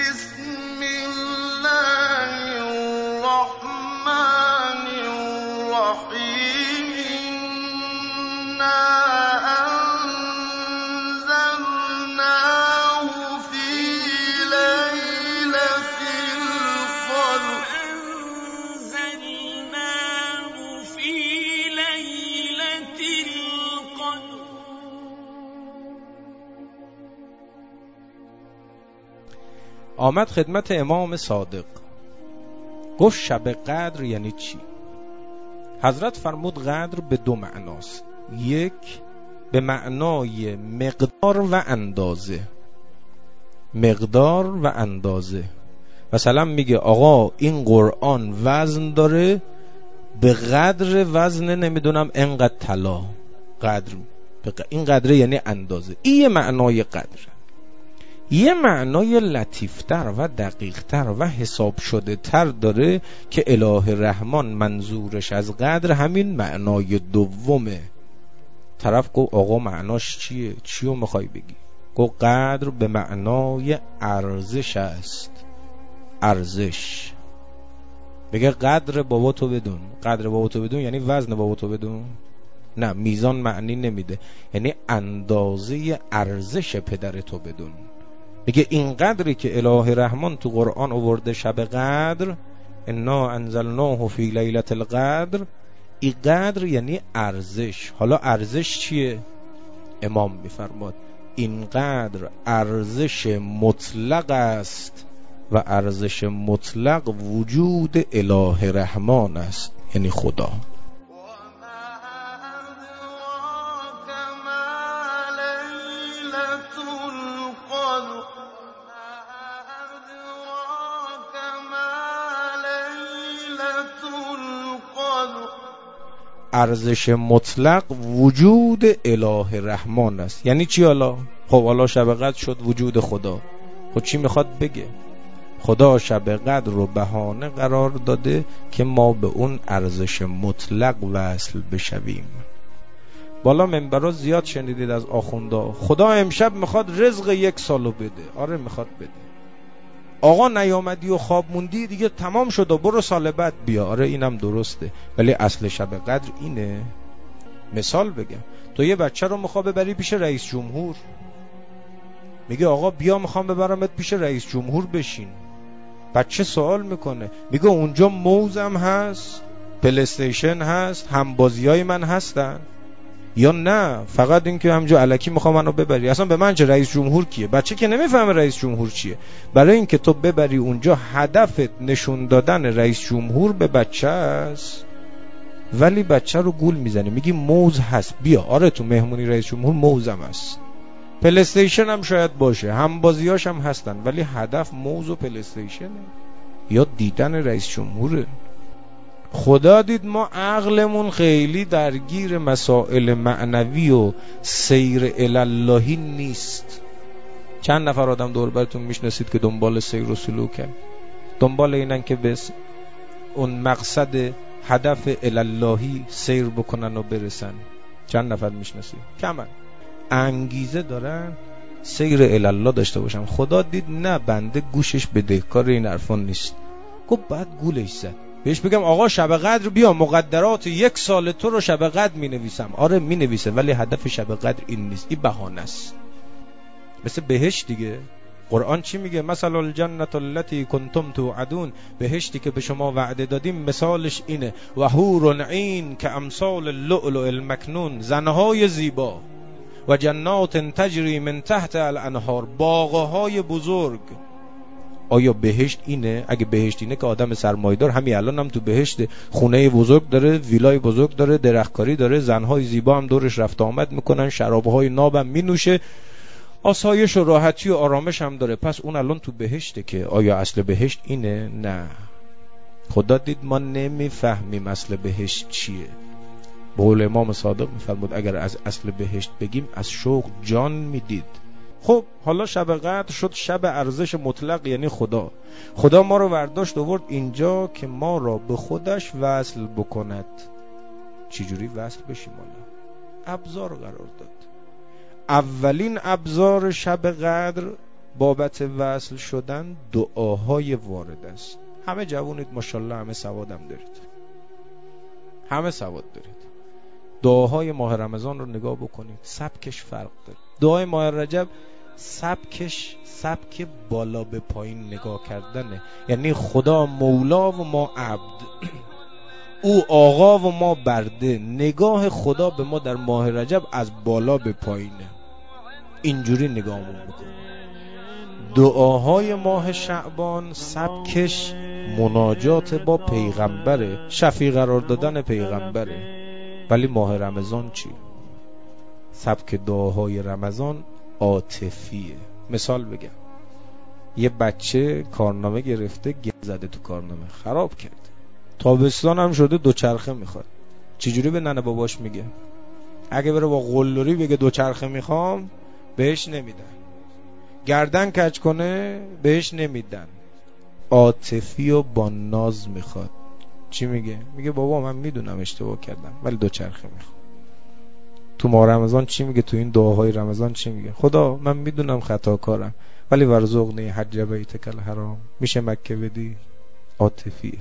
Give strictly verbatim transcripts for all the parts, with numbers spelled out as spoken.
بسم الله الرحمن الرحیم إنا أنزلناه في ليلة القدر أنزلناه في ليلة القدر. آمد خدمت امام صادق، گفت شب قدر یعنی چی؟ حضرت فرمود قدر به دو معناست. یک به معنای مقدار و اندازه. مقدار و اندازه. مثلا میگه آقا این قرآن وزن داره به قدر وزن نمیدونم انقدر طلا. قدر این قدره یعنی اندازه. این یه معنای قدر. یه معنای لطیفتر و دقیقتر و حساب شده تر داره که اله رحمان منظورش از قدر همین معنای دومه. طرف گفت آقا معناش چیه؟ چیو میخوای بگی؟ گفت قدر به معنای ارزش است. ارزش. بگه قدر بابا تو بدون. قدر بابا تو بدون یعنی وزن بابا تو بدون؟ نه، میزان معنی نمیده، یعنی اندازه ارزش پدر تو بدون. میگه این قدری که اله رحمان تو قرآن آورده شب قدر، انا انزلناه فی لیلة القدر، این قدر یعنی ارزش. حالا ارزش چیه؟ امام میفرماد این قدر ارزش مطلق است و ارزش مطلق وجود اله رحمان است، یعنی خدا. ارزش مطلق وجود اله رحمان است. یعنی چی حالا؟ خب حالا شب قدر شد وجود خدا. خب چی میخواد بگه؟ خدا شب قدر رو بهانه قرار داده که ما به اون ارزش مطلق وصل بشویم. بالا منبرها زیاد شنیدید از آخوندا خدا امشب میخواد رزق یک سالو بده. آره میخواد بده. آقا نیامدی و خواب موندی دیگه تمام شد و برو سال بعد بیا. آره اینم درسته، ولی اصل شب قدر اینه. مثال بگم، تو یه بچه رو میخوای ببری پیش رئیس جمهور، میگه آقا بیا میخوام ببرمت پیش رئیس جمهور بشین. بچه سوال میکنه، میگه اونجا موزم هست، پلی استیشن هست، همبازیای من هستن، یا نه فقط این که همجا الکی میخوام منو ببری؟ اصلا به من چه؟ رئیس جمهور کیه؟ بچه که نمیفهمه رئیس جمهور چیه. برای اینکه تو ببری اونجا هدفت نشون دادن رئیس جمهور به بچه است، ولی بچه رو گول میزنی، میگی موز هست بیا. آره تو مهمونی رئیس جمهور موزم هست، پلی استیشن هم شاید باشه، هم بازیاش هم هستن، ولی هدف موز و پلی استیشنه یا دیدن رئیس جمهوره. خدا دید ما عقلمون خیلی درگیر مسائل معنوی و سیر الالهی نیست. چند نفر آدم دور براتون میشناسید که دنبال سیر و سلوکن، دنبال اینن که به اون مقصد هدف الالهی سیر بکنن و برسن؟ چند نفر میشناسید؟ کمن. انگیزه دارن سیر الالله داشته باشن. خدا دید نه، بنده گوشش بدهکار این حرفان نیست. گفت بعد گولش زد. بهش بگم آقا شب قدر بیا، مقدرات یک سال تو رو شب قدر می نویسم. آره می نویسه، ولی هدف شب قدر این نیست، این بهانه است. مثل بهشت دیگه. قرآن چی میگه؟ مثل الجنة التي کنتم توعدون، بهشتی که به شما وعده دادیم مثالش اینه، و حور عین که امثال اللؤلؤ المکنون، زنهای زیبا، و جنات تجری من تحت الانهار، باغهای بزرگ. آیا بهشت اینه؟ اگه بهشت اینه که آدم سرمایه‌دار همین الان هم تو بهشت خونه بزرگ داره، ویلای بزرگ داره، درختکاری داره، زنهای زیبا هم دورش رفت آمد میکنن، شرابهای ناب هم مینوشه، آسایش و راحتی و آرامش هم داره. پس اون الان تو بهشته که آیا اصل بهشت اینه؟ نه. خدا دید ما نمیفهمیم اصل بهشت چیه. به قول امام صادق میفرمود اگر از اصل بهشت بگیم از شوق جان میدید. خب حالا شب قدر شد شب ارزش مطلق، یعنی خدا. خدا ما رو برداشت آورد اینجا که ما را به خودش وصل بکند. چجوری وصل بشیم؟ حالا ابزار قرار داد. اولین ابزار شب قدر بابت وصل شدن دعاهای وارد است. همه جوونید ماشاءالله، همه سوادم دارید، همه سواد دارید. دعاهای ماه رمضان رو نگاه بکنید، سبکش فرق داره. دعای ماه رجب سبکش سبک بالا به پایین نگاه کردنه، یعنی خدا مولا و ما عبد، او آقا و ما برده. نگاه خدا به ما در ماه رجب از بالا به پایینه، اینجوری نگاهمون میکنه. دعاهای ماه شعبان سبکش مناجات با پیغمبره، شفیع قرار دادن پیغمبره. ولی ماه رمضان چی؟ سبک دعاهای رمضان عاطفیه. مثال بگم، یه بچه کارنامه گرفته، گل زده تو کارنامه، خراب کرد. تابستان هم شده، دوچرخه میخواد. چجوری به ننه باباش میگه؟ اگه بره با قلدری بگه دوچرخه میخوام، بهش نمیدن. گردن کج کنه، بهش نمیدن. عاطفی و با ناز میخواد. چی میگه؟ میگه بابا من میدونم اشتباه کردم ولی دوچرخه میخوام. تو ماه رمضان چی میگه؟ تو این دعاهای رمضان چی میگه؟ خدا من میدونم خطاکارم ولی ورزقنی حج بیتک الحرام، میشه مکه بدی؟ عاطفیه.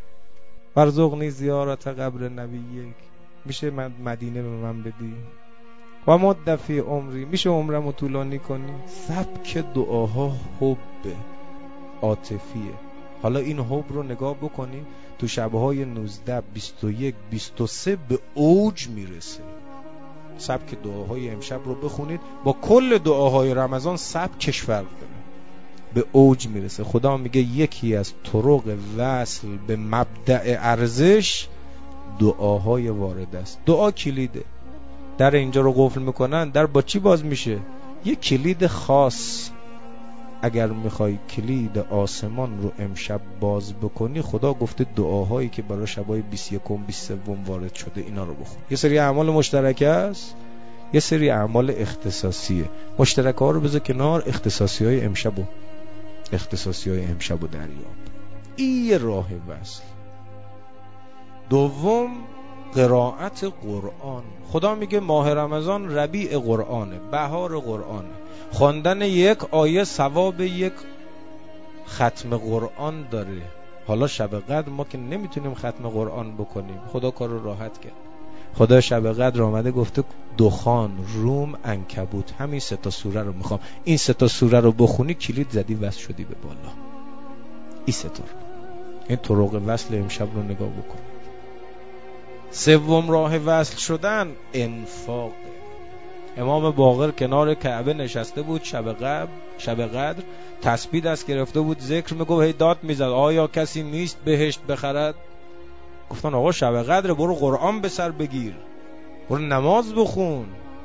ورزقنی زیارت قبر نبیک، میشه مدینه به من بدی؟ و مدفی عمری، میشه عمرمو طولانی کنی؟ سبک دعاها حب عاطفیه. حالا این حب رو نگاه بکنی تو شبهای نوزده، بیست و یک، بیست و سه به اوج میرسه. سبک دعاهای امشب رو بخونید با کل دعاهای رمضان سبکش فرق داره، به اوج میرسه. خدا میگه یکی از طرق وصل به مبدأ ارزش دعاهای وارد است. دعا کلیده. در اینجا رو قفل میکنن، در با چی باز میشه؟ یه کلید خاص. اگر میخوای کلید آسمان رو امشب باز بکنی، خدا گفته دعاهایی که برای شبای بیست و یک و بیست و سه وارد شده اینا رو بخون. یه سری اعمال مشترکه است، یه سری اعمال اختصاصیه. مشترکه ها رو بذار کنار، اختصاصی های امشب و اختصاصی های امشب و دریاب. این یه راه وصل. دوم، قرائت قرآن. خدا میگه ماه رمضان ربیع قرآنه، بهار قرآنه. خواندن یک آیه ثواب یک ختم قرآن داره. حالا شب قدر ما که نمیتونیم ختم قرآن بکنیم، خدا کار رو راحت کرد. خدا شب قدر آمده گفته دخان، روم، عنکبوت، همین سه تا سوره رو میخوام. این سه تا سوره رو بخونی کلید زدی، وصل شدی به بالا. این سه تا این طرق وصل امشب رو نگاه بکن. سوم راه وصل شدن انفاق. امام باقر کنار کعبه نشسته بود شب قبل شب قدر، تسبیح دست گرفته بود، ذکر میگفت، هی داد میزد آیا کسی نیست بهشت بخرد؟ گفتن آقا شب قدر، برو قرآن به سر بگیر، برو نماز بخون،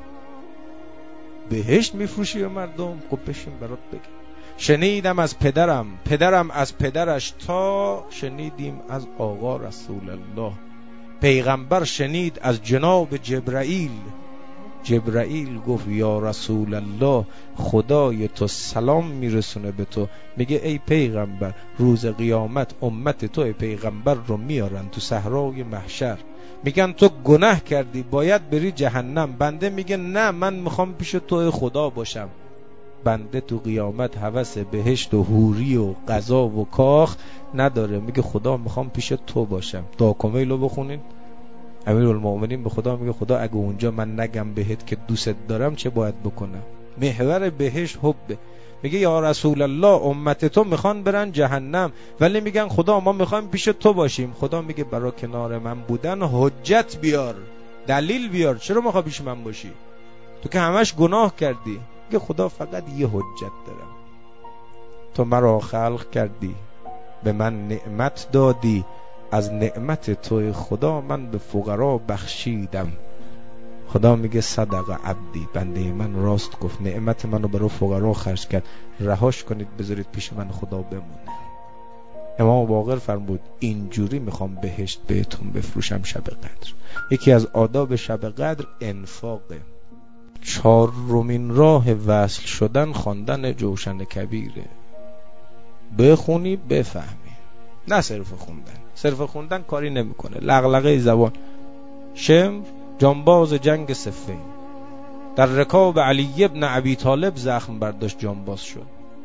بهشت میفروشی به مردم؟ خب بشین برات بگم. شنیدم از پدرم، پدرم از پدرش، تا شنیدیم از آقا رسول الله. پیغمبر شنید از جناب جبرائیل، جبرائیل گفت یا رسول الله، خدای تو سلام میرسونه به تو، میگه ای پیغمبر روز قیامت امت تو ای پیغمبر رو میارن تو صحرای محشر، میگن تو گناه کردی باید بری جهنم. بنده میگه نه، من میخوام پیش تو خدا باشم. بنده تو قیامت هوس بهشت و حوری و قضا و کاخ نداره، میگه خدا میخوام پیش تو باشم. دعا کمیلو بخونین. امیرالمومنین به خدا میگه خدا اگه اونجا من نگم بهت که دوست دارم چه باید بکنم؟ محور بهشت حبه. میگه یا رسول الله امت تو میخوان برن جهنم ولی میگن خدا ما میخوایم پیش تو باشیم. خدا میگه برای کنار من بودن حجت بیار، دلیل بیار، چرا میخوای پیش من باشی؟ تو که همش گناه کردی. میگه خدا فقط یه حجت دارم، تو مرا خلق کردی، به من نعمت دادی، از نعمت توی خدا من به فقرا بخشیدم. خدا میگه صدق عبدی، بنده من راست گفت، نعمت منو برای فقرا خرج کرد، رهاش کنید بذارید پیش من خدا بمونه. امام باقر فرمود اینجوری میخوام بهشت بهتون بفروشم شب قدر. یکی از آداب شب قدر انفاقه. چهارمین راه وصل شدن خواندن جوشن کبیره. بخونی بفهمی، نه صرف خوندن. صرف خوندن کاری نمیکنه، لغلقه زبان. شمر جانباز جنگ صفین در رکاب علی ابن ابی طالب زخم برداشت، جانباز شد.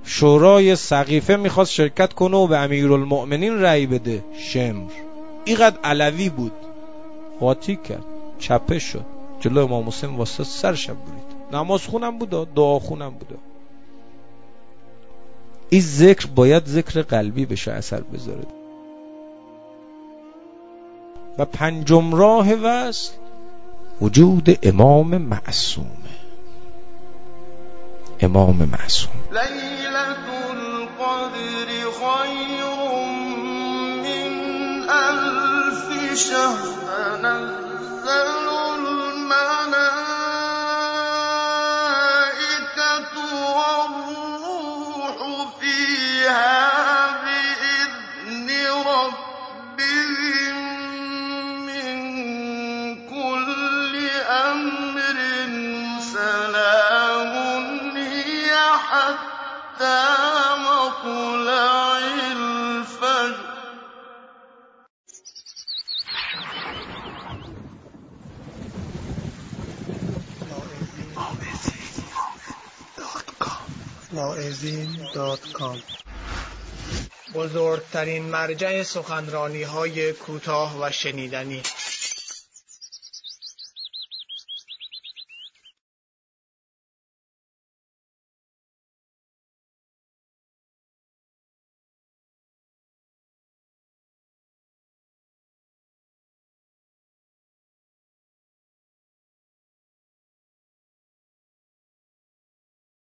شورای سقیفه میخواست شرکت کنه و به امیرالمؤمنین رأی بده. شمر اینقدر علوی بود، قاطی کرد، چپه شد، جلو امام حسین واسه سرشم برید. نماز خونم بود، دعا خونم بود. این ذکر باید ذکر قلبی بشه، اثر بذاره. و پنجم راه وصل وجود امام معصومه. امام معصوم لیلة القدر خیر من الف شهر تنزل الملائكة والروح فيها بإذن ربهم من كل أمر سلام حتى مطلع الفجر. واعظین دات کام بزرگترین مرجع سخنرانی های کوتاه و شنیدنی.